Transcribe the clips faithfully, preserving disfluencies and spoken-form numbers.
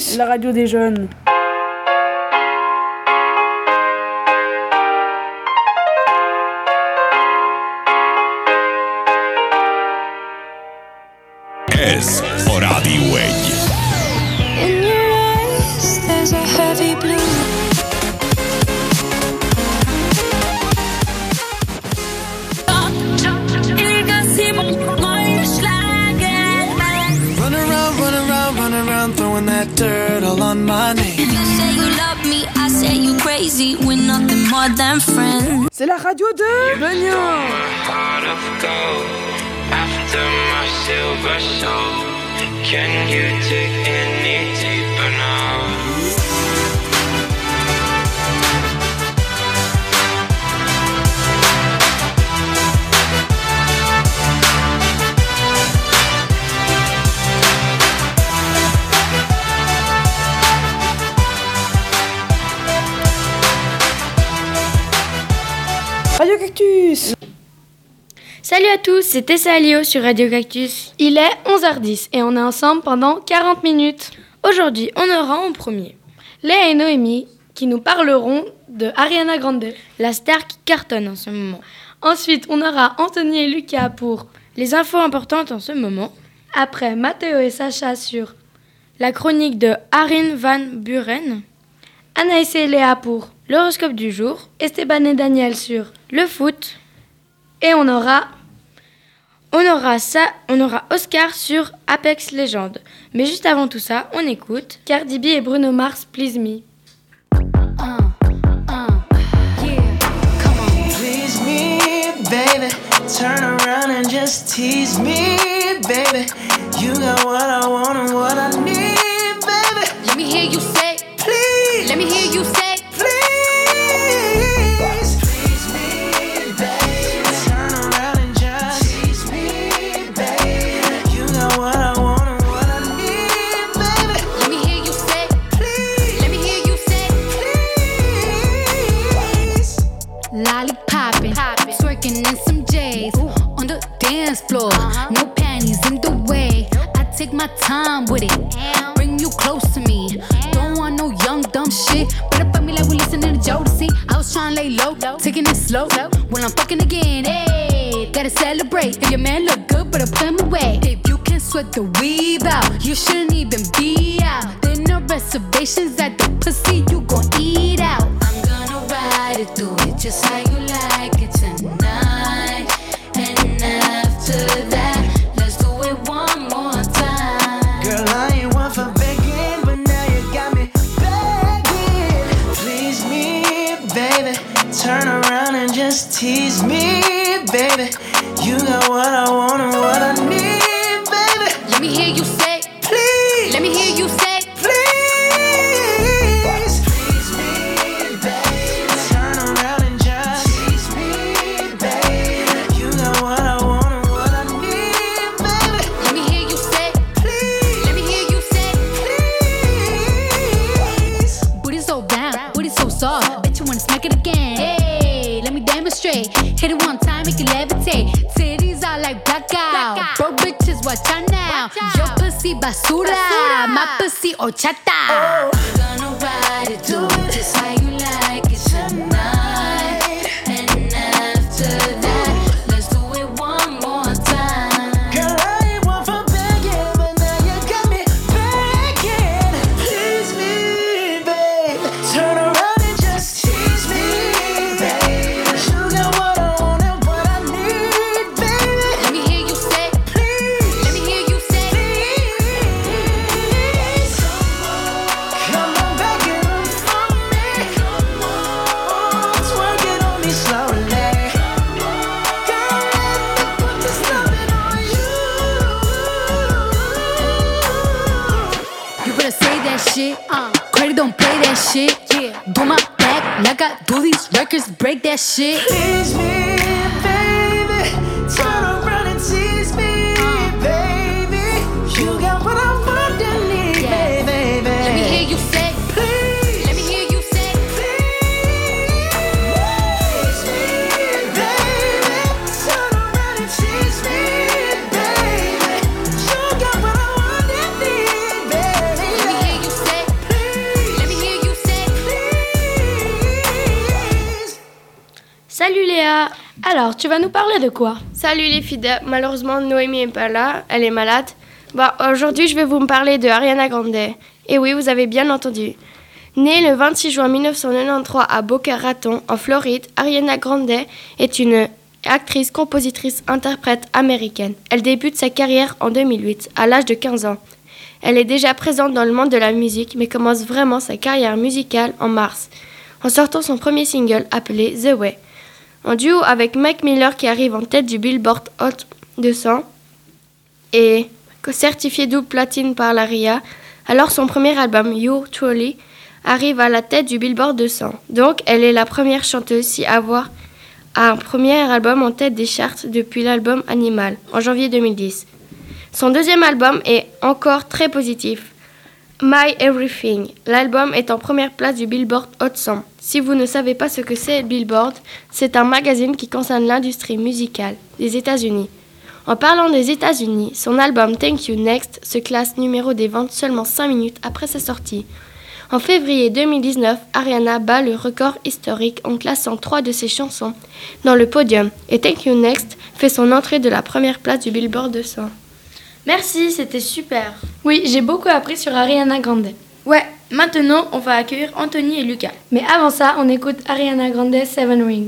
Cactus, la radio des jeunes. Ez a Rádió egy. In your eyes, there's a heavy blue. Throwing that dirt all on my name. You say you love me, I say you crazy. We're nothing more than friends. C'est la radio de Beugnon. After my silver soul, can you dig any deeper now? Radio Cactus. Salut à tous, c'est Tessa Alio sur Radio Cactus. Il est onze heures dix et on est ensemble pendant quarante minutes. Aujourd'hui, on aura en premier Léa et Noémie qui nous parleront de Ariana Grande, la star qui cartonne en ce moment. Ensuite, on aura Anthony et Lucas pour les infos importantes en ce moment. Après, Mathéo et Sacha sur la chronique de Arjen van Buuren. Anaïs et Léa pour l'horoscope du jour. Esteban et Daniel sur le foot. Et on aura, on aura ça, on aura Oscar sur Apex Legends. Mais juste avant tout ça, on écoute Cardi B et Bruno Mars, Please Me. Uh, uh, yeah, come on. Please me, baby. Turn around and just tease me, baby. You got what I want and what I need, baby. Let me hear you say, please. Let me hear you say. Floor. Uh-huh. No panties in the way. I take my time with it. Bring you close to me. Don't want no young dumb shit. Better fuck me like we listening to Jodeci. I was trying to lay low, taking it slow. When I'm fucking again, hey, gotta celebrate. If your man look good, better put him away. If you can sweat the weave out, you shouldn't even be out. There no reservations at the pussy, you gon' eat out. I'm gonna ride it, do it just how you like it tonight. And after that, let's do it one more time. Girl, I ain't one for begging, but now you got me begging. Please me, baby. Turn around and just tease me, baby. You got what I want and what I need, baby. Let me hear you say, please. Let me hear you say. Hit it one time, make it levitate. Titties are like blackout. Broke bitches, watch out now. Your pussy basura, basura. My pussy horchata. Oh. I'm gonna ride it, do it just how you like it tonight. And after that, let's do it one more time. Girl, I ain't one for begging, but now you got me begging. Please me, babe. Turn around and just tease me, babe. Shit, uh, credit don't play that shit. Yeah, do my back like I do these records, break that shit. Please me, baby. Turn around and tease me, uh, baby. You got what I want and need, yeah. Baby. Let me hear you say, please. Let me hear you say, please. Please me, baby. Turn around and tease me, baby. You got what I want and need, baby. Let me hear you say. Alors, tu vas nous parler de quoi? Salut les fidèles, malheureusement Noémie n'est pas là, elle est malade. Bah, aujourd'hui je vais vous parler de Ariana Grande. Et oui, vous avez bien entendu. Née le vingt-six juin mille neuf cent quatre-vingt-treize à Boca Raton, en Floride, Ariana Grande est une actrice, compositrice, interprète américaine. Elle débute sa carrière en deux mille huit, à l'âge de quinze ans. Elle est déjà présente dans le monde de la musique, mais commence vraiment sa carrière musicale en mars, en sortant son premier single appelé The Way, en duo avec Mac Miller qui arrive en tête du Billboard Hot deux cents et certifié double platine par la R I A. Alors son premier album, You Truly, arrive à la tête du Billboard deux cents. Donc elle est la première chanteuse à avoir un premier album en tête des charts depuis l'album Animal, en janvier deux mille dix. Son deuxième album est encore très positif, My Everything. L'album est en première place du Billboard Hot cent. Si vous ne savez pas ce que c'est Billboard, c'est un magazine qui concerne l'industrie musicale des États-Unis. En parlant des États-Unis, son album Thank You Next se classe numéro des ventes seulement cinq minutes après sa sortie. En février deux mille dix-neuf, Ariana bat le record historique en classant trois de ses chansons dans le podium et Thank You Next fait son entrée de la première place du Billboard deux cents. Merci, c'était super. Oui, j'ai beaucoup appris sur Ariana Grande. Ouais, maintenant on va accueillir Anthony et Lucas. Mais avant ça, on écoute Ariana Grande Seven Rings.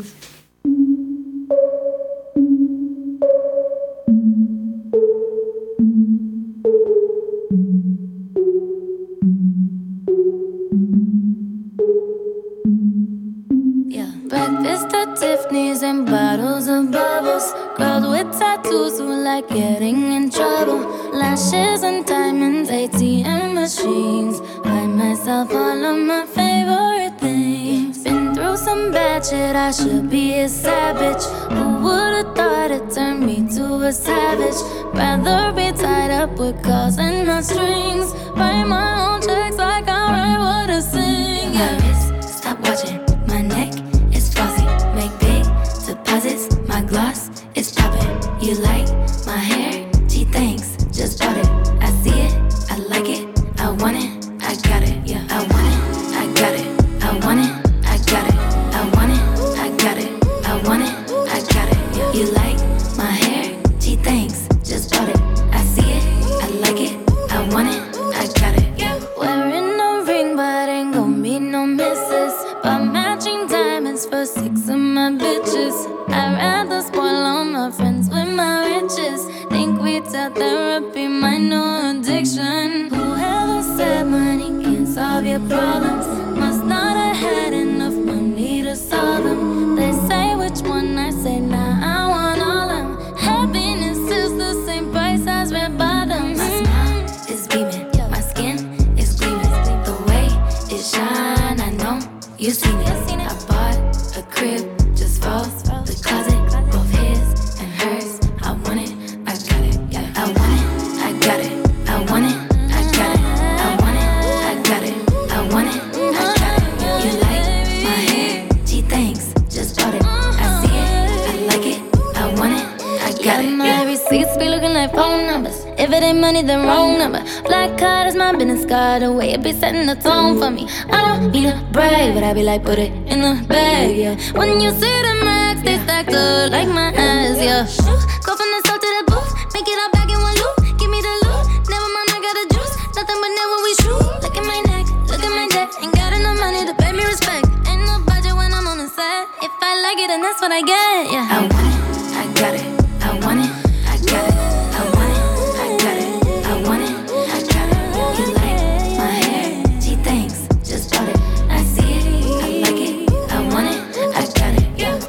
Breakfast at Tiffany's and bottles of bubbles. Girls with tattoos who like getting in trouble. Lashes and diamonds, A T M machines. Buy myself all of my favorite things. Been through some bad shit, I should be a savage. Who would've thought it turned me to a savage? Rather be tied up with calls and not strings. Write my own checks like I write what I sing. Yeah. My wrist, stop watching. My neck is flossy. Make big deposits. My gloss is popping. You like my hair? Gee, thanks. Just bought it. I see it. I like it. I want it. I got it. Yeah. I want it. I got it. I want it. I got it. I want it. I got it. I want it. I got it. Yeah. You like my hair? Gee, thanks. Just bought it. I see it. I like it. I want it. I got it. Yeah. Wearing a ring, but ain't gon' be no misses. But matching diamonds for six of my bitches. I'd rather spoil all my friends with my riches. Think retail therapy, my new addiction. Whoever said money can't solve your problems must not have had enough money to solve them. They say which one, I say nah, I want all them. Happiness is the same price as red bottoms. My smile is beaming, my skin is gleaming. The way it shine, I know you seen it. I bought a crib just for the closet, both his and hers. I want it, I got it. I want it, I got it. I want it, I got it. I want it, I got it. I want it, I got it. You like my hair? Gee, thanks. Just bought it. I see it, I like it. I want it, I got it. My receipts be looking like phone numbers. If it ain't money, then wrong number. Black card is my business card. The way it be setting the tone for me. I don't need to brag, but I be like, put it in the bag, yeah. When you see the max, they stacked up like my ass, yeah. Go from the south to the booth, make it all back in one loop. Give me the loot, never mind, I got the juice. Nothing but never we shoot. Look at my neck, look at my debt. Ain't got enough money to pay me respect. Ain't no budget when I'm on the set. If I like it, then that's what I get, yeah. I want it, I got it. I want it, I got it. I want it, I got it. I want it, I got it. You like my hair? Gee, thanks. Just bought it. I see it, I like it. I want it, I got it. Yeah.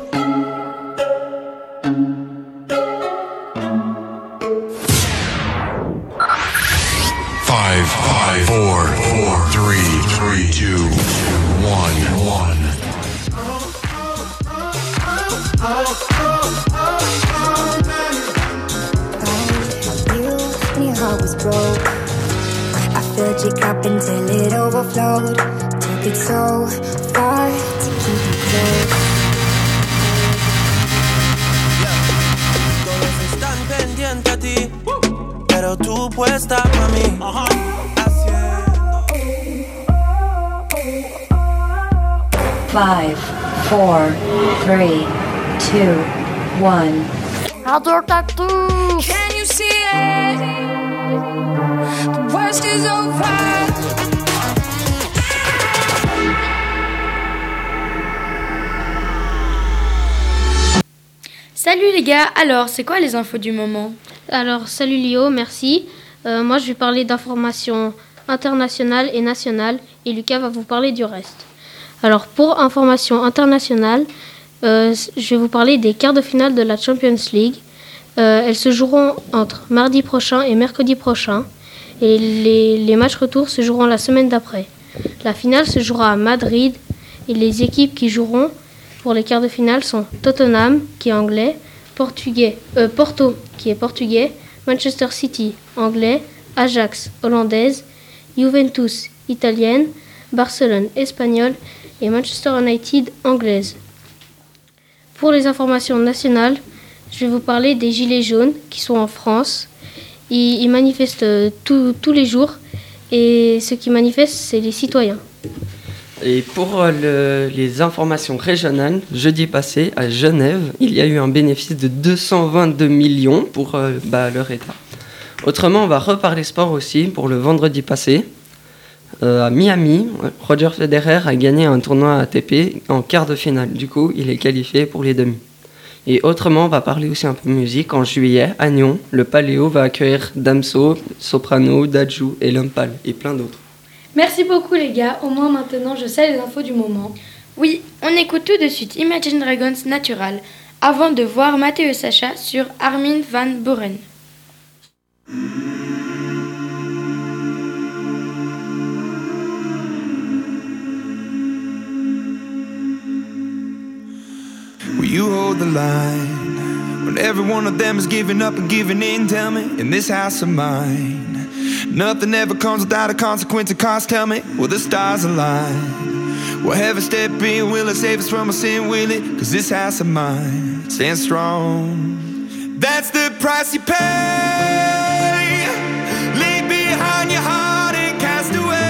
Five, five, four, four, three, three, two, one, one. Was broke. I filled your cup until it overflowed. Took it so far to keep you close. Todos están pendientes a ti, pero tú puesta pa' mí. Five, four, three, two, one. Radio Cactus. Can you see it? The worst is over. Salut les gars, alors c'est quoi les infos du moment? Alors salut Léo, merci. Euh, moi je vais parler d'informations internationales et nationales et Lucas va vous parler du reste. Alors pour information internationale, euh, je vais vous parler des quarts de finale de la Champions League. Euh, elles se joueront entre mardi prochain et mercredi prochain et les, les matchs retour se joueront la semaine d'après. La finale se jouera à Madrid et les équipes qui joueront pour les quarts de finale sont Tottenham, qui est anglais, portugais, euh, Porto, qui est portugais, Manchester City, anglais, Ajax, hollandaise, Juventus, italienne, Barcelone, espagnole et Manchester United, anglaise. Pour les informations nationales, je vais vous parler des Gilets jaunes qui sont en France. Ils, ils manifestent tout, tous les jours et ceux qui manifestent, c'est les citoyens. Et pour le, les informations régionales, jeudi passé, à Genève, il y a eu un bénéfice de deux cent vingt-deux millions pour euh, bah, leur État. Autrement, on va reparler sport aussi pour le vendredi passé. Euh, à Miami, Roger Federer a gagné un tournoi A T P en quart de finale. Du coup, il est qualifié pour les demi. Et autrement, on va parler aussi un peu musique. En juillet, à Nyon, le Paléo va accueillir Damso, Soprano, Dadju et Lumpal et plein d'autres. Merci beaucoup les gars, au moins maintenant je sais les infos du moment. Oui, on écoute tout de suite Imagine Dragons Natural, avant de voir Mathéo Sacha sur Armin van Buuren. Will you hold the line when every one of them is giving up and giving in? Tell me, in this house of mine, nothing ever comes without a consequence of cost. Tell me, will the stars align? Will heaven step in? Will it save us from our sin? Will it? Cause this house of mine stands strong. That's the price you pay. Leave behind your heart and cast away.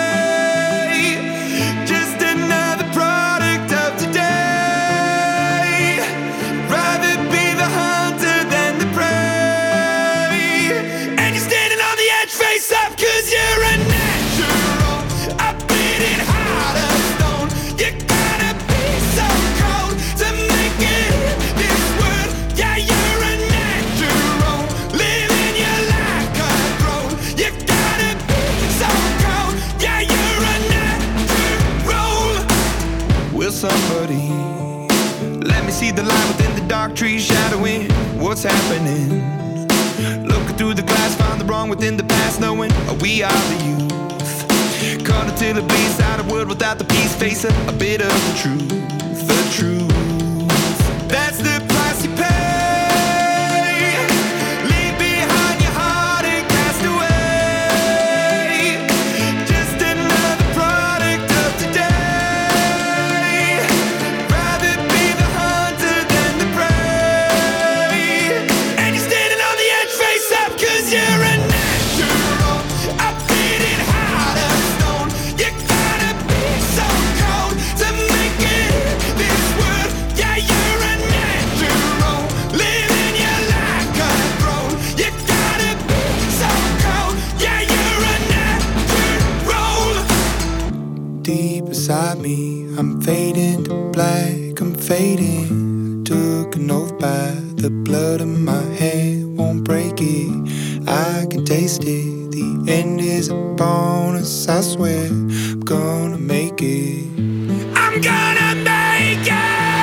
Just another product of today. Rather be the hunter than the prey. And you're standing on the edge, face up, cause you're a natural. I beat it hard of stone. You gotta be so cold to make it in this world. Yeah, you're a natural. Living your life control. You gotta be so cold. Yeah, you're a natural. Will somebody let me see the light within the dark trees shadowing what's happening? Looking through the glass, found the wrong within the past, knowing we are the youth. Caught until it bleeds out a world without the peace, face a, a bit of the truth, the truth. That's the price you pay. Leave behind your heart and cast away. Just another product of today. Rather be the hunter than the prey. And you're standing on the edge, face up, cause you're a natural. I beat it hard of stone. You gotta be so cold to make it in this world. Yeah, you're a natural. Living your life control. You gotta be so cold. Yeah, you're a natural. Deep inside me, I'm fading to black, I'm fading. Took an oath by the blood in my hand, won't break it. I can taste it. The end is a bonus, I swear. I'm gonna make it. I'm gonna make it.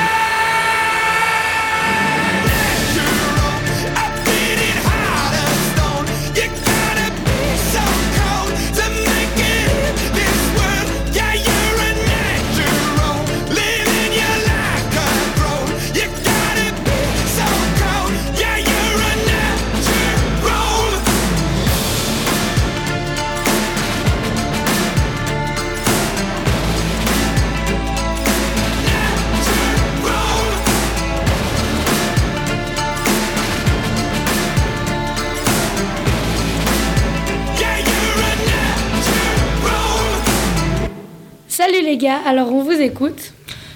Natural. I beat it hard of stone. You gotta be so cold to make it in this world. Yeah, you're a natural. Living your life control. You gotta be so cold. Yeah, you're a natural. Salut les gars, alors on vous écoute.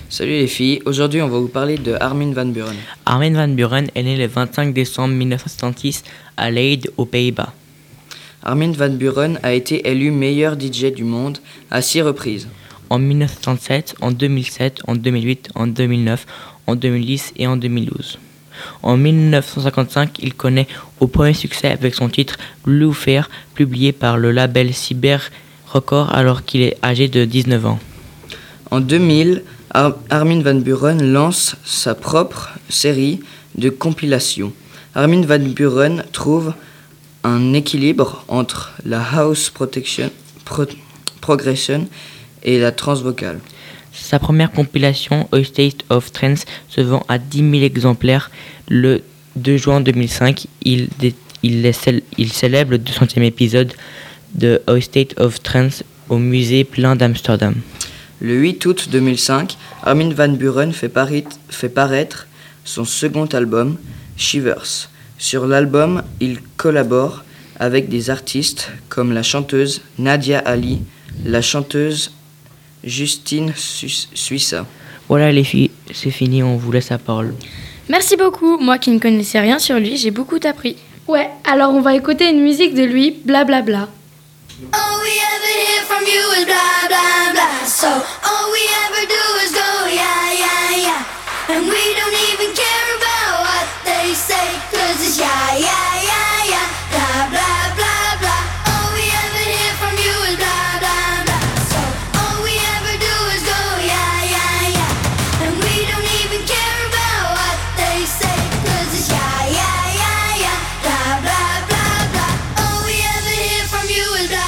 Salut les filles, aujourd'hui on va vous parler de Armin van Buuren. Armin van Buuren est né le vingt-cinq décembre mille neuf cent soixante-six à Leyde, aux Pays-Bas. Armin van Buuren a été élu meilleur D J du monde à six reprises. En mille neuf cent soixante-sept, en deux mille sept, en deux mille huit, en deux mille neuf, en deux mille dix et en deux mille douze. En mille neuf cent cinquante-cinq, il connaît au premier succès avec son titre Blue Fair, publié par le label Cyber Records alors qu'il est âgé de dix-neuf ans. En deux mille, Ar- Armin van Buuren lance sa propre série de compilations. Armin van Buuren trouve un équilibre entre la house protection, pro- progression et la trance vocale. Sa première compilation, A State of Trance, se vend à dix mille exemplaires. Le deux juin deux mille cinq, il, dé- il, cèl- il célèbre le deux centième épisode de A State of Trance au musée plein d'Amsterdam. Le huit août deux mille cinq, Armin van Buuren fait, pari- fait paraître son second album, Shivers. Sur l'album, il collabore avec des artistes comme la chanteuse Nadia Ali, la chanteuse Justine Su- Suissa. Voilà les filles, c'est fini, on vous laisse la parole. Merci beaucoup. Moi qui ne connaissais rien sur lui, j'ai beaucoup appris. Ouais, alors on va écouter une musique de lui, blablabla. Bla, bla. All we ever hear from you is blah, blah, blah. So all we ever do is go, yeah, yeah, yeah. And we don't even care about what they say, cause it's yeah, yeah, yeah, yeah. Blah, blah, blah, blah. All we ever hear from you is blah, blah, blah. So all we ever do is go, yeah, yeah, yeah. And we don't even care about what they say, cause it's yeah, yeah, yeah, yeah. Blah, blah, blah, blah. All we ever hear from you is blah.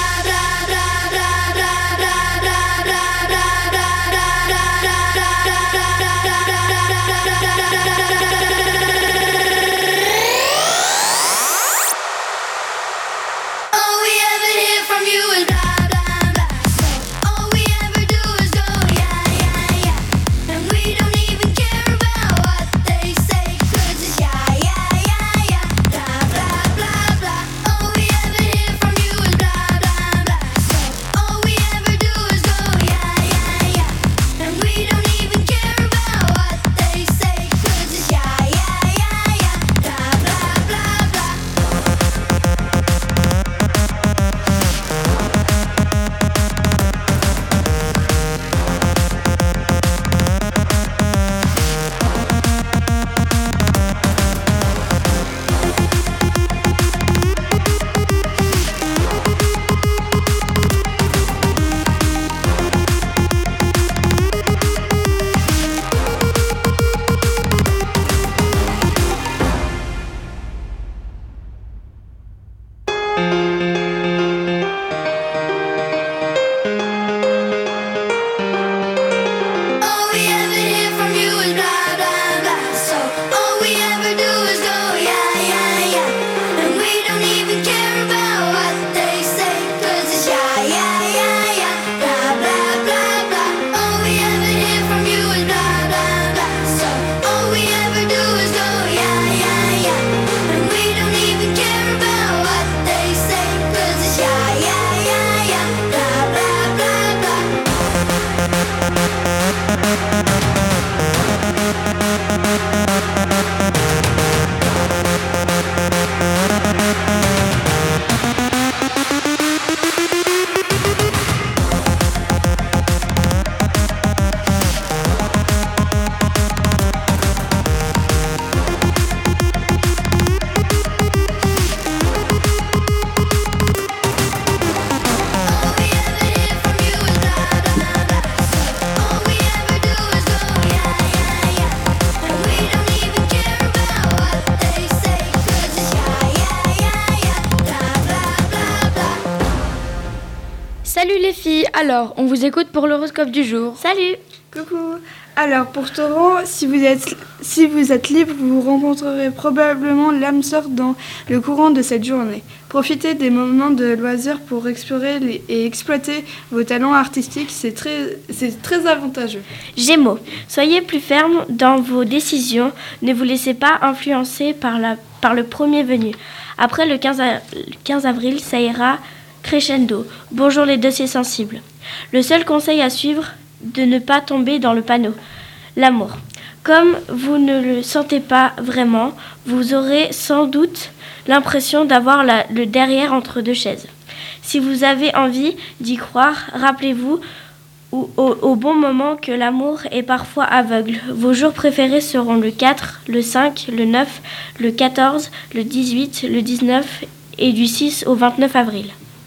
Salut les filles, alors on vous écoute pour l'horoscope du jour. Salut. Coucou. Alors pour Taureau, si vous êtes si vous êtes libre, vous rencontrerez probablement l'âme sœur dans le courant de cette journée. Profitez des moments de loisirs pour explorer les, et exploiter vos talents artistiques, c'est très c'est très avantageux. Gémeaux, soyez plus ferme dans vos décisions, ne vous laissez pas influencer par la par le premier venu. Après le quinze avril, ça ira crescendo. Bonjour les dossiers sensibles. Le seul conseil à suivre, de ne pas tomber dans le panneau. l'amour. Comme vous ne le sentez pas vraiment, vous aurez sans doute l'impression d'avoir la, le derrière entre deux chaises. Si vous avez envie d'y croire, rappelez-vous au, au, au bon moment que l'amour est parfois aveugle. Vos jours préférés seront le quatre, le cinq, le neuf, le quatorze, le dix-huit, le dix-neuf et du six au vingt-neuf avril.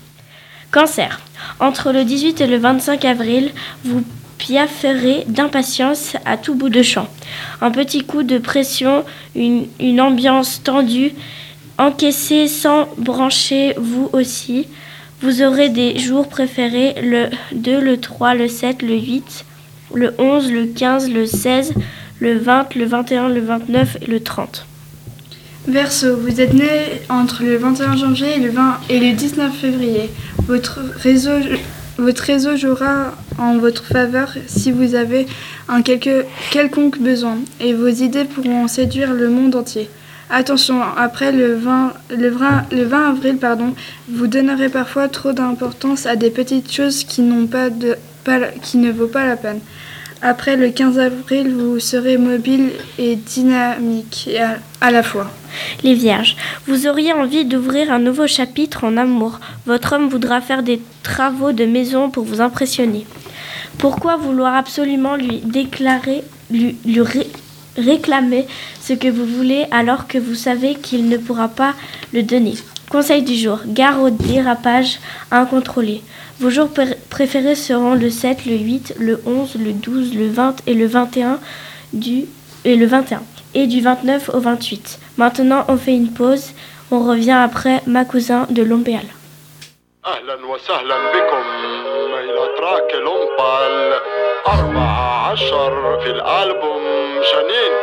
Cancer. Entre le dix-huit et le vingt-cinq avril, vous piafferez d'impatience à tout bout de champ. Un petit coup de pression, une, une ambiance tendue, encaissée sans brancher vous aussi. Vous aurez des jours préférés, le deux, le trois, le sept, le huit, le onze, le quinze, le seize, le vingt, le vingt et un, le vingt-neuf et le trente. Verseau, vous êtes né entre le vingt et un janvier et le, vingt et le dix-neuf février. Votre réseau, votre réseau jouera en votre faveur si vous avez un quelque, quelconque besoin, et vos idées pourront séduire le monde entier. Attention, après le vingt, le vingt, le vingt avril, pardon, vous donnerez parfois trop d'importance à des petites choses qui, n'ont pas de, pas, qui ne vaut pas la peine. Après le quinze avril, vous serez mobile et dynamique et à, à la fois. Les Vierges, vous auriez envie d'ouvrir un nouveau chapitre en amour. Votre homme voudra faire des travaux de maison pour vous impressionner. Pourquoi vouloir absolument lui déclarer, lui, lui ré, réclamer ce que vous voulez alors que vous savez qu'il ne pourra pas le donner? Conseil du jour, gare au dérapage incontrôlé. Vos jours pr- préférés seront le sept, le huit, le onze, le douze, le vingt et le vingt et un du, et le vingt et un et du vingt-neuf au vingt-huit. Maintenant, on fait une pause. On revient après Ma cousin de Lompéal. أهلا وسهلا بكم إلى تراك لومبال أربعة عشر في الألبوم جنين.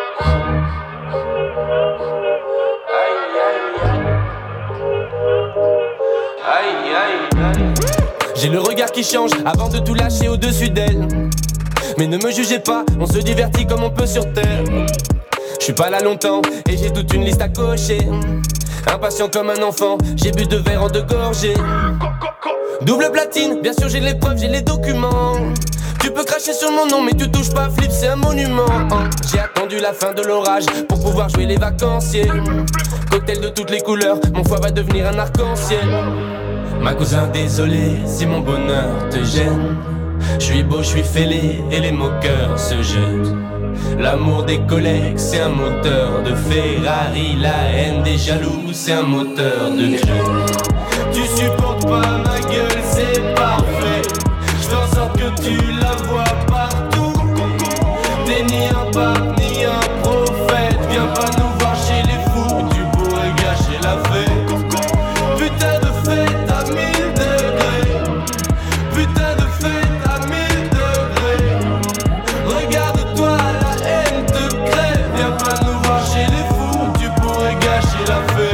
J'ai le regard qui change avant de tout lâcher au-dessus d'elle. Mais ne me jugez pas, on se divertit comme on peut sur terre. Je suis pas là longtemps et j'ai toute une liste à cocher. Impatient comme un enfant, j'ai bu deux verres en deux gorgées. Double platine, bien sûr j'ai les preuves, j'ai les documents. Tu peux cracher sur mon nom mais tu touches pas, Flip c'est un monument. J'ai attendu la fin de l'orage pour pouvoir jouer les vacanciers. Cocktail de toutes les couleurs, mon foie va devenir un arc-en-ciel. Ma cousin désolé si mon bonheur te gêne. Je suis beau, je suis fêlé et les moqueurs se jettent. L'amour des collègues c'est un moteur de Ferrari. La haine des jaloux c'est un moteur de cœur. Tu supportes pas ma gueule, c'est parfait. Je fais en sorte que tu la vois partout. T'es ni un pape ni un prophète. Viens pas nous voir chez les fous, tu pourrais gâcher la fête. Putain de fête à mille degrés. Putain de fête à mille degrés. Regarde-toi, la haine te crève. Viens pas nous voir chez les fous, tu pourrais gâcher la fête.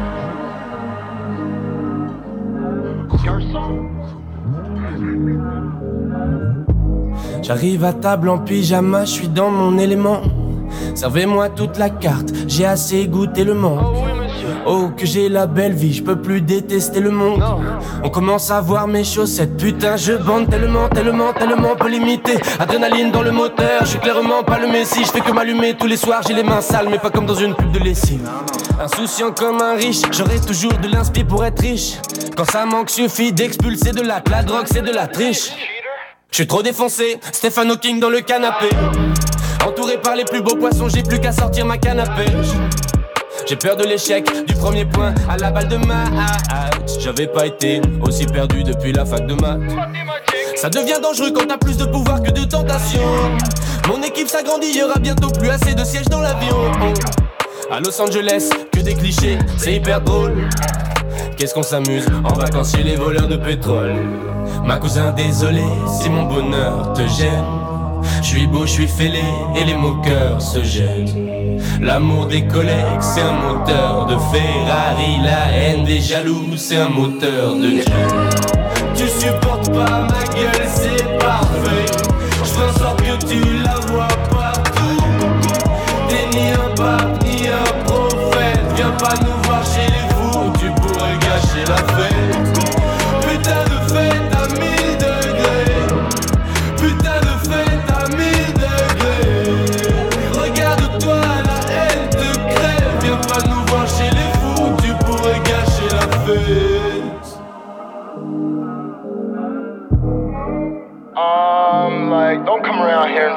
J'arrive à table en pyjama, je suis dans mon élément. Servez-moi toute la carte, j'ai assez goûté le manque. Oh que j'ai la belle vie, je peux plus détester le monde. On commence à voir mes chaussettes, putain je bande tellement, tellement, tellement peu limité. Adrénaline dans le moteur, je suis clairement pas le messie. Je fais que m'allumer tous les soirs, j'ai les mains sales mais pas comme dans une pub de lessive. Insouciant comme un riche, j'aurai toujours de l'inspi pour être riche. Quand ça manque suffit d'expulser de l'acte, la drogue c'est de la triche. Je suis trop défoncé, Stephen Hawking dans le canapé. Entouré par les plus beaux poissons, j'ai plus qu'à sortir ma canne à pêche. J'ai peur de l'échec, du premier point à la balle de match. J'avais pas été aussi perdu depuis la fac de maths. Ça devient dangereux quand t'as plus de pouvoir que de tentation. Mon équipe s'agrandit, y'aura bientôt plus assez de sièges dans l'avion. À Los Angeles, que des clichés, c'est hyper drôle. Qu'est-ce qu'on s'amuse en vacances chez les voleurs de pétrole. Ma cousin désolé si mon bonheur te gêne. Je suis beau, je suis fêlé et les moqueurs se jettent. L'amour des collègues c'est un moteur de Ferrari. La haine des jaloux c'est un moteur de cœur. Tu supportes pas ma gueule, c'est parfait. Je fais en sorte que tu la vois partout. T'es ni un pape ni un prophète. Viens pas nous voir chez les fous, tu pourrais gâcher la fête. Putain de fête à mille degrés. Putain de fête à mille degrés.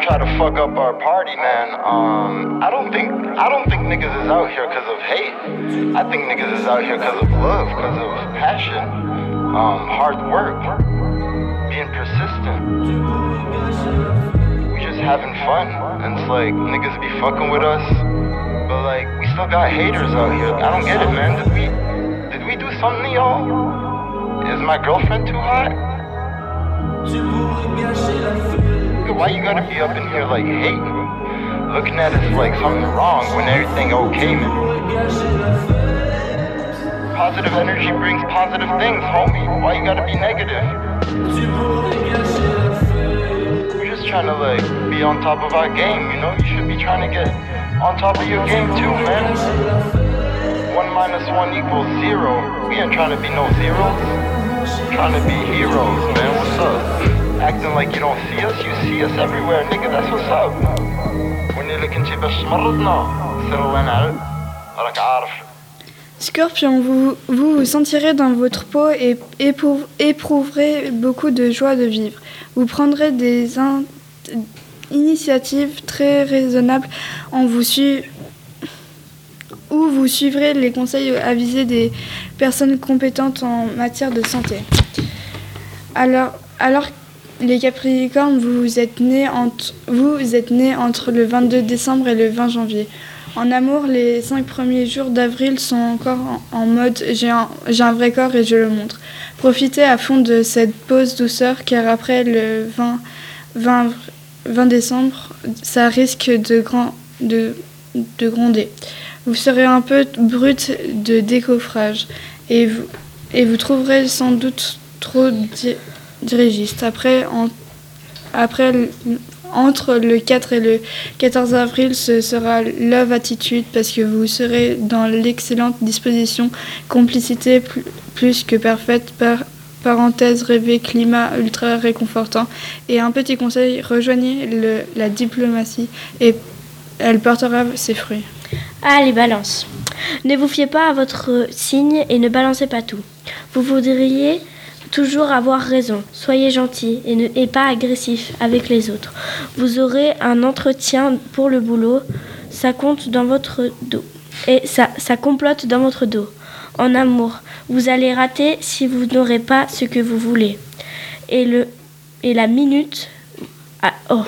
try to fuck up our party, man. Um, I don't think I don't think niggas is out here because of hate. I think niggas is out here because of love, because of passion, um, hard work, being persistent. We just having fun, and it's like niggas be fucking with us, but like we still got haters out here. I don't get it, man. Did we did we do something to y'all? Is my girlfriend too hot? Why you gotta be up in here like hating? Looking at it like something wrong when everything okay, man. Positive energy brings positive things, homie. Why you gotta be negative? We're just trying to like be on top of our game, you know? You should be trying to get on top of your game too, man. One minus one equals zero. We ain't trying to be no zeros. Trying to be heroes, man. What's up? Acting like you don't see us, you see us everywhere, nigga, that's what's up. Scorpion, vous, vous vous sentirez dans votre peau et éprouv- éprouverez beaucoup de joie de vivre. Vous prendrez des in- initiatives très raisonnables en vous su- où vous suivrez les conseils avisés des personnes compétentes en matière de santé. Alors, alors les Capricornes, vous êtes nés entre, vous êtes nés entre le vingt-deux décembre et le vingt janvier. En amour, les cinq premiers jours d'avril sont encore en, en mode j'ai un, j'ai un vrai corps et je le montre. Profitez à fond de cette pause douceur car après le vingt, vingt, vingt décembre, ça risque de, grand, de, de gronder. Vous serez un peu brut de décoffrage et vous, et vous trouverez sans doute trop di- dirigiste. Après, en, après, entre le quatre et le quatorze avril, ce sera love attitude parce que vous serez dans l'excellente disposition, complicité plus, plus que parfaite, par, parenthèse rêvée, climat ultra réconfortant. Et un petit conseil, rejoignez le, la diplomatie et elle portera ses fruits. Ah, les balances. Ne vous fiez pas à votre signe et ne balancez pas tout. Vous voudriez toujours avoir raison. Soyez gentil et, ne, et pas agressif avec les autres. Vous aurez un entretien pour le boulot. Ça compte dans votre dos. Et ça, ça complote dans votre dos. En amour, vous allez rater si vous n'aurez pas ce que vous voulez. Et, le, et la minute... Ah, oh,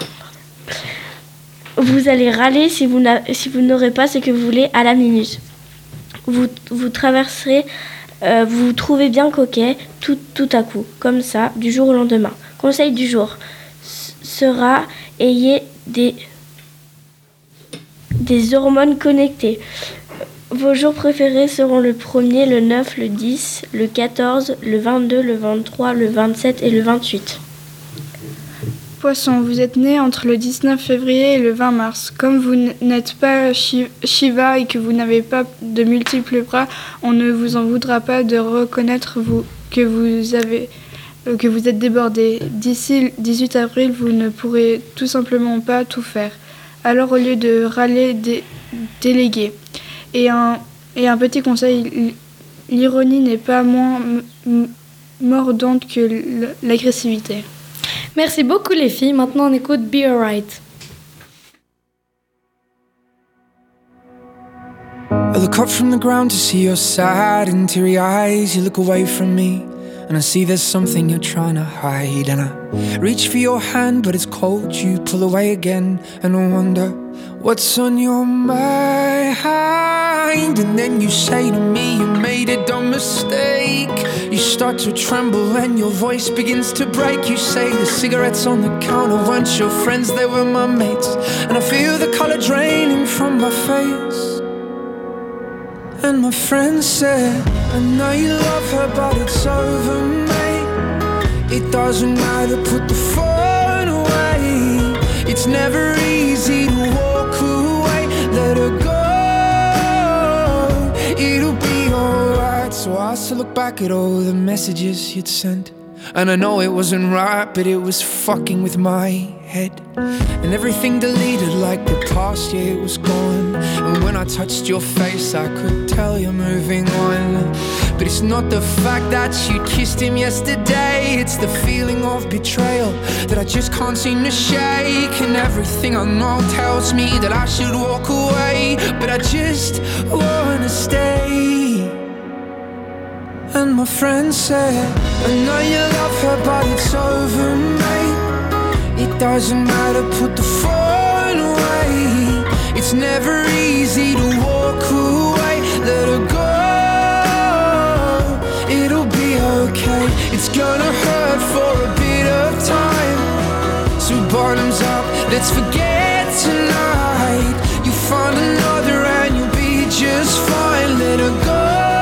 vous allez râler si vous, si vous n'aurez pas ce que vous voulez à la minute. Vous, vous traverserez... Euh, vous vous trouvez bien coquet tout, tout à coup, comme ça, du jour au lendemain. Conseil du jour s- sera ayez des, des hormones connectées. Vos jours préférés seront le premier, le neuf, le dix, le quatorze, le vingt-deux, le vingt-trois, le vingt-sept et le vingt-huit. Poisson, vous êtes né entre le dix-neuf février et le vingt mars. Comme vous n'êtes pas Shiva et que vous n'avez pas de multiples bras, on ne vous en voudra pas de reconnaître vous, que, vous avez, euh, que vous êtes débordé. D'ici le dix-huit avril, vous ne pourrez tout simplement pas tout faire. Alors au lieu de râler, dé, déléguer. Et un, et un petit conseil, l'ironie n'est pas moins m- mordante que l'agressivité. Merci beaucoup les filles. Maintenant on écoute Be Alright. I look up from the ground to see your sad and teary eyes. You look away from me and I see there's something you're trying to hide. And I reach for your hand but it's cold. You pull away again and I wonder what's on your mind. And then you say to me you made a dumb mistake. You start to tremble and your voice begins to break. You say the cigarettes on the counter weren't your friends, they were my mates. And I feel the colour draining from my face. And my friend said, I know you love her but it's over, mate. It doesn't matter, put the phone away. It's never easy to walk away. Let her go, it'll be alright. So I still look back at all the messages you'd sent, and I know it wasn't right, but it was fucking with my head. And everything deleted like the past year was gone. And when I touched your face I could tell you're moving on. But it's not the fact that you kissed him yesterday, it's the feeling of betrayal that I just can't seem to shake. And everything I know tells me that I should walk away, but I just wanna stay. And my friend said, I know you love her but it's over, mate. It doesn't matter, put the phone away. It's never easy to walk away. Let her go, it'll be okay. It's gonna hurt for a bit of time. So bottoms up, let's forget tonight. You find another and you'll be just fine. Let her go.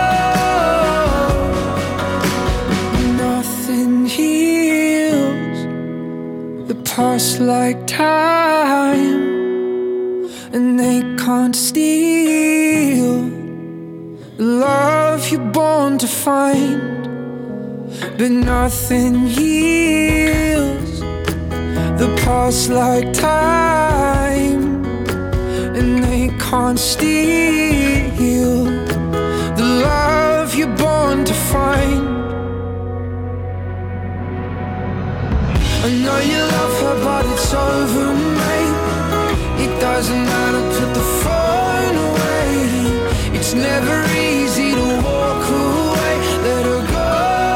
Nothing heals the past like time, and they can't steal the love you're born to find. But nothing heals the past like time, and they can't steal the love you're born to find. I know you love her but it's over, mate. It doesn't matter, put the phone away. It's never easy to walk away. Let her go,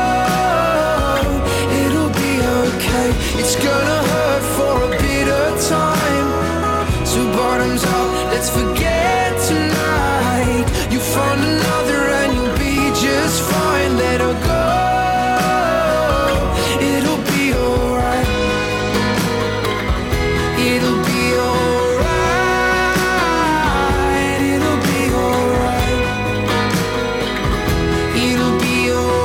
it'll be okay. It's gonna hurt for a bit of time. So bottoms up, let's forget tonight. You find another and you'll be just fine. Let her go, it'll be alright. It'll be alright. It'll be alright. It'll be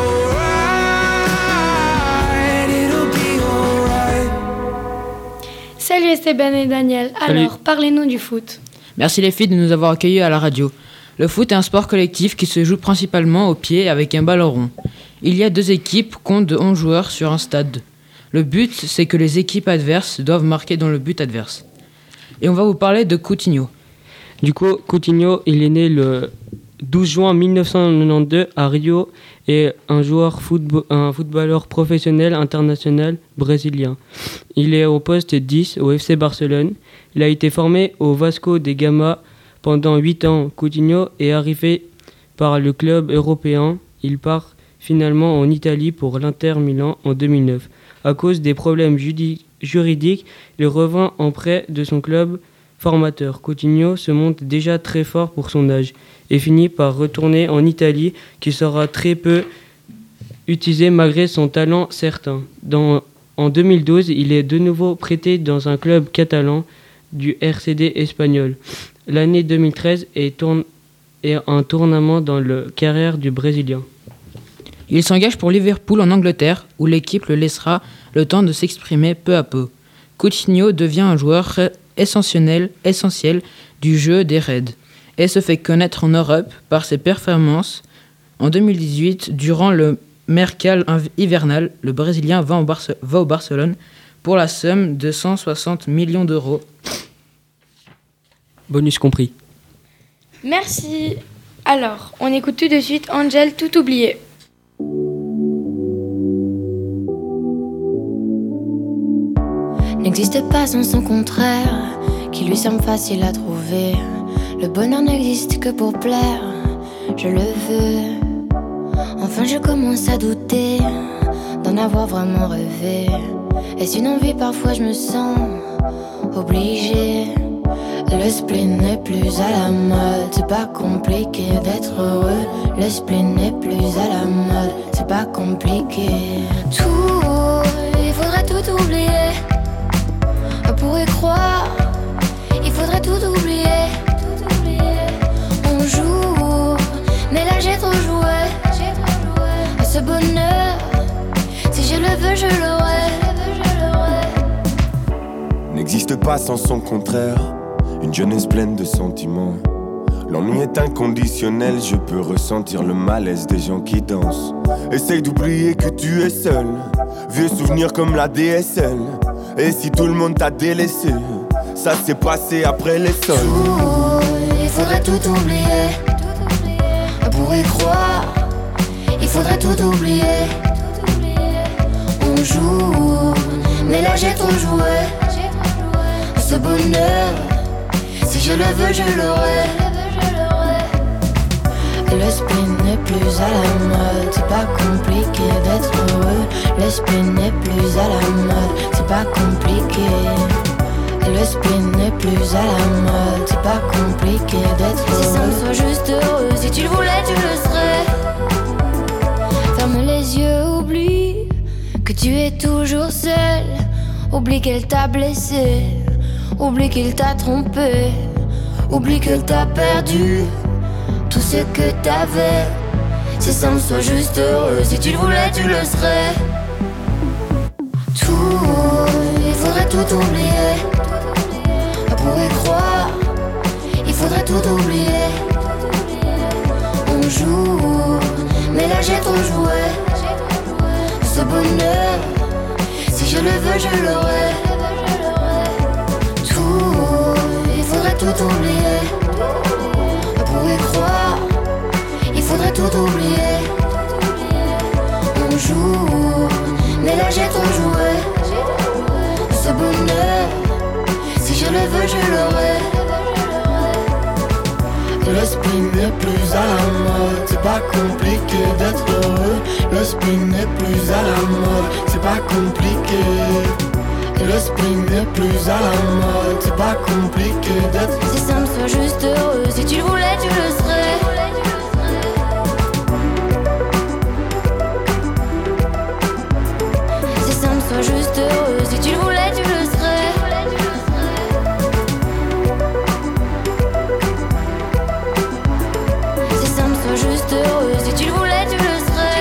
alright. It'll be alright. Salut Esteban et Daniel. Salut. Alors, parlez-nous du foot. Merci les filles de nous avoir accueillis à la radio. Le foot est un sport collectif qui se joue principalement au pied avec un ballon rond. Il y a deux équipes comptent de onze joueurs sur un stade. Le but, c'est que les équipes adverses doivent marquer dans le but adverse. Et on va vous parler de Coutinho. Du coup, Coutinho, il est né le douze juin mille neuf cent quatre-vingt-douze à Rio et un joueur football, un footballeur professionnel international brésilien. Il est au poste dix au F C Barcelone. Il a été formé au Vasco da Gama pendant huit ans. Coutinho est arrivé par le club européen. Il part finalement en Italie pour l'Inter Milan en deux mille neuf. À cause des problèmes judi- juridiques, il revint en prêt de son club formateur. Coutinho se montre déjà très fort pour son âge et finit par retourner en Italie, qui sera très peu utilisé malgré son talent certain. Dans, en deux mille douze, il est de nouveau prêté dans un club catalan du R C D espagnol. L'année deux mille treize est, tourne, est un tournament dans la carrière du Brésilien. Il s'engage pour Liverpool en Angleterre, où l'équipe le laissera le temps de s'exprimer peu à peu. Coutinho devient un joueur essentiel, essentiel du jeu des Reds et se fait connaître en Europe par ses performances. En deux mille dix-huit, durant le mercato hivernal, le Brésilien va, en Barce- va au Barcelone pour la somme de cent soixante millions d'euros. Bonus compris. Merci. Alors, on écoute tout de suite Angel, tout oublié. N'existe pas sans son contraire, qui lui semble facile à trouver. Le bonheur n'existe que pour plaire, je le veux. Enfin je commence à douter d'en avoir vraiment rêvé. Est-ce une envie? Parfois je me sens obligée. Le spleen n'est plus à la mode, c'est pas compliqué d'être heureux. Le spleen n'est plus à la mode, c'est pas compliqué. Tout, il faudrait tout oublier. On pourrait croire, il faudrait tout oublier. On joue, mais là j'ai trop joué. À ce bonheur, si je le veux, je l'aurai. N'existe pas sans son contraire, une jeunesse pleine de sentiments. L'ennui est inconditionnel, je peux ressentir le malaise des gens qui dansent. Essaye d'oublier que tu es seul, vieux souvenirs comme la D S L. Et si tout le monde t'a délaissé, ça s'est passé après les sols. Tout, il faudrait tout oublier. Pour y croire, il faudrait tout oublier. On joue, mais là j'ai trop joué. Ce bonheur, si je le veux, je l'aurai. Le spin n'est plus à la mode, c'est pas compliqué d'être heureux. Le spin n'est plus à la mode, c'est pas compliqué. Le spin n'est plus à la mode, c'est pas compliqué d'être heureux. Si simple, sois juste heureux, si tu le voulais, tu le serais. Ferme les yeux, oublie que tu es toujours seul. Oublie qu'elle t'a blessé, oublie qu'il t'a trompé, oublie qu'elle t'a perdu tout ce que t'avais. C'est simple, sois juste heureux, si tu le voulais, tu le serais. Tout, il faudrait tout oublier. Pour y croire, il faudrait tout oublier. On joue, mais là j'ai trop joué. Ce bonheur, si je le veux, je l'aurai. Tout, il faudrait tout oublier. Pour y croire, il faudrait tout oublier. On joue, mais là j'ai trop joué. Ce bonheur, si je le veux, je l'aurai. Le spin n'est plus à la mode, c'est pas compliqué d'être heureux. Le spin n'est plus à la mode, c'est pas compliqué. Le spin n'est plus à la mode, c'est pas compliqué d'être. C'est simple, sois juste heureux, si tu le voulais, tu le serais. C'est simple, sois juste heureux, si tu le voulais, tu le serais. Juste heureux, si tu le voulais, tu le serais.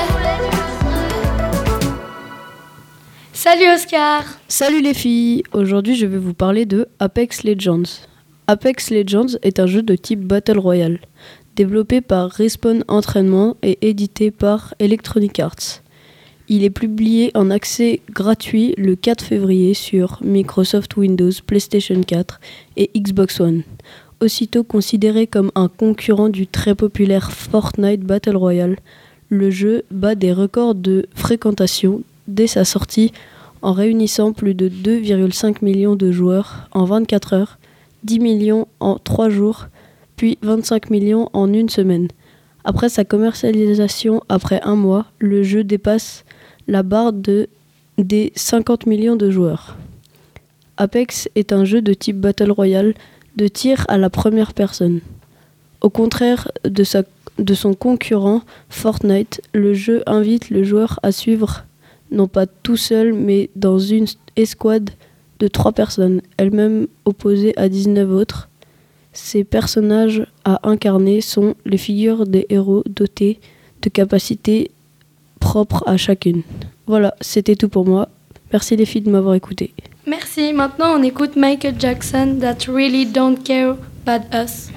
Salut Oscar. Salut les filles. Aujourd'hui je vais vous parler de Apex Legends. Apex Legends est un jeu de type Battle Royale, développé par Respawn Entraînement et édité par Electronic Arts. Il est publié en accès gratuit le quatre février sur Microsoft Windows, PlayStation quatre et Xbox One. Aussitôt considéré comme un concurrent du très populaire Fortnite Battle Royale, le jeu bat des records de fréquentation dès sa sortie en réunissant plus de deux virgule cinq millions de joueurs en vingt-quatre heures, dix millions en trois jours, puis vingt-cinq millions en une semaine. Après sa commercialisation après un mois, le jeu dépasse la barre de, des cinquante millions de joueurs. Apex est un jeu de type Battle Royale de tir à la première personne. Au contraire de, sa, de son concurrent Fortnite, le jeu invite le joueur à suivre, non pas tout seul, mais dans une escouade de trois personnes, elles-mêmes opposées à dix-neuf autres. Ces personnages à incarner sont les figures des héros dotés de capacités propres à chacune. Voilà, c'était tout pour moi. Merci les filles de m'avoir écouté. Merci. Maintenant, on écoute Michael Jackson, That Really Don't Care About Us.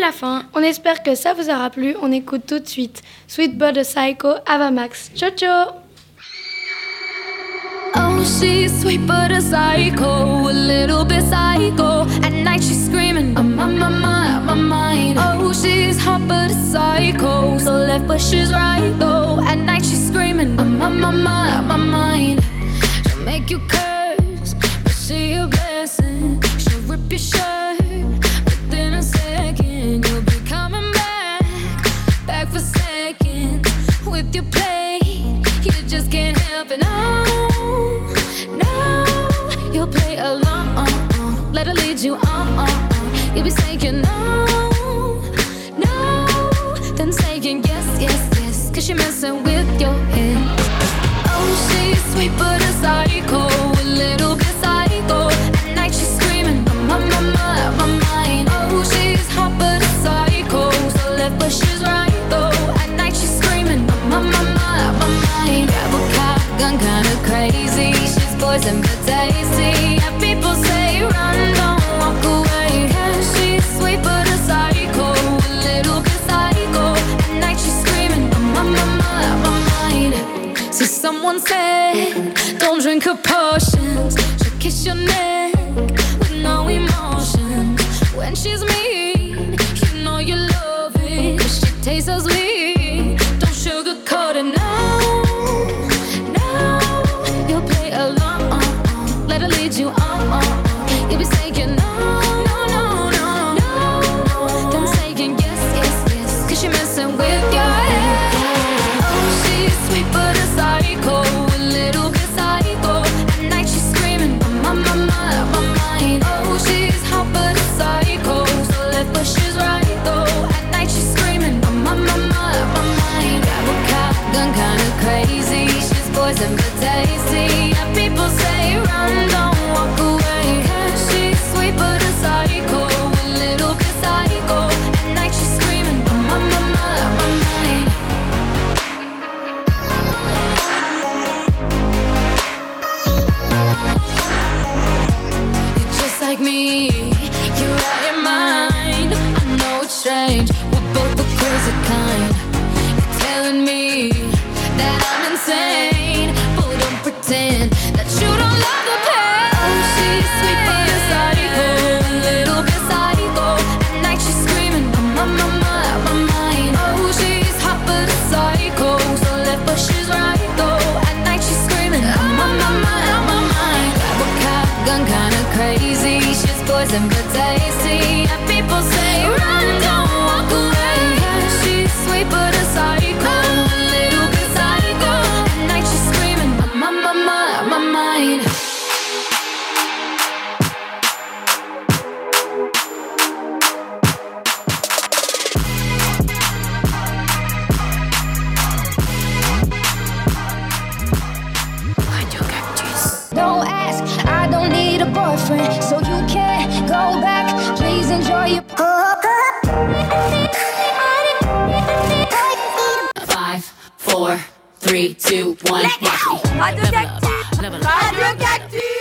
la fin. On espère que ça vous aura plu. On écoute tout de suite Sweet But a Psycho, Ava Max. Ciao ciao. Oh, she's sweet but a psycho, a little bit psycho. At night she's screaming, I'm on my mind, my mind. Oh, she's hot but a psycho, so left but she's right though. At night she's screaming, I'm on my mind, my mind. She'll make you curse, but she a blessing. She'll rip your shirt within a second. You'll be coming back, back for seconds with your play. You just can't help it, no, no. You'll play along, let her lead you on. You'll be saying no, no, then saying yes, yes, yes, cause you're messing with your head. Oh, she's sweet but a psycho, a little bit psycho. At night she's screaming, my, my, my, my mind. Oh, she's hot but a psycho, so left but she's right though. At night she's screaming, my, my, my, my mind. Grab a cop, gun kinda crazy. She's poison but tasty. Yeah, people say run, don't walk away. Yeah, she's sweet but a psycho, a little bit psycho. At night she's screaming, my, my, my, my mind. See, someone said, don't drink her potions. She'll kiss your neck with no emotion. When she's mean, you know you love it, cause she tastes so sweet. Don't sugarcoat it, no, no. You'll play along, let her lead you on. You'll be saying no, no, no, no, no. Then saying yes, yes, yes, cause you're messing with your head. Oh, she's sweet but a psycho, a little bit psycho. At night she's screaming, my, my, my, my mind. Oh, she's hot but a psycho, so left but she's right though. At night she's screaming, my, my, my, my mind. Grab a cop, gun kinda crazy. She's poison but tasty. Yeah, people say run, don't walk away. Yeah, she's sweet but a psycho, a little bit psycho. At night she's screaming, my, my, my, my mind. You're just like me, you're out your mind. I know it's strange, we're both the crazy kind. You're telling me that I'm insane, but don't pretend that you don't love the pain. Oh, she's sweet but a psycho, a little bit psycho. At night she's screaming, my, my, my, my mind. Oh, she's hot but a psycho, so left but she's right though. At night she's screaming, my, my, my, my mind. Grab a cop, gun kinda crazy. She's poison but tasty. Yeah, people say run, don't walk away. Yeah, she's sweet but a psycho, a little bit psycho. At night she's screaming, my, my, my, my mind. Don't ask, I don't need a boyfriend, so you can't go back. Please enjoy your Five, four, three, two, one. Radio Cactus. Radio Cactus.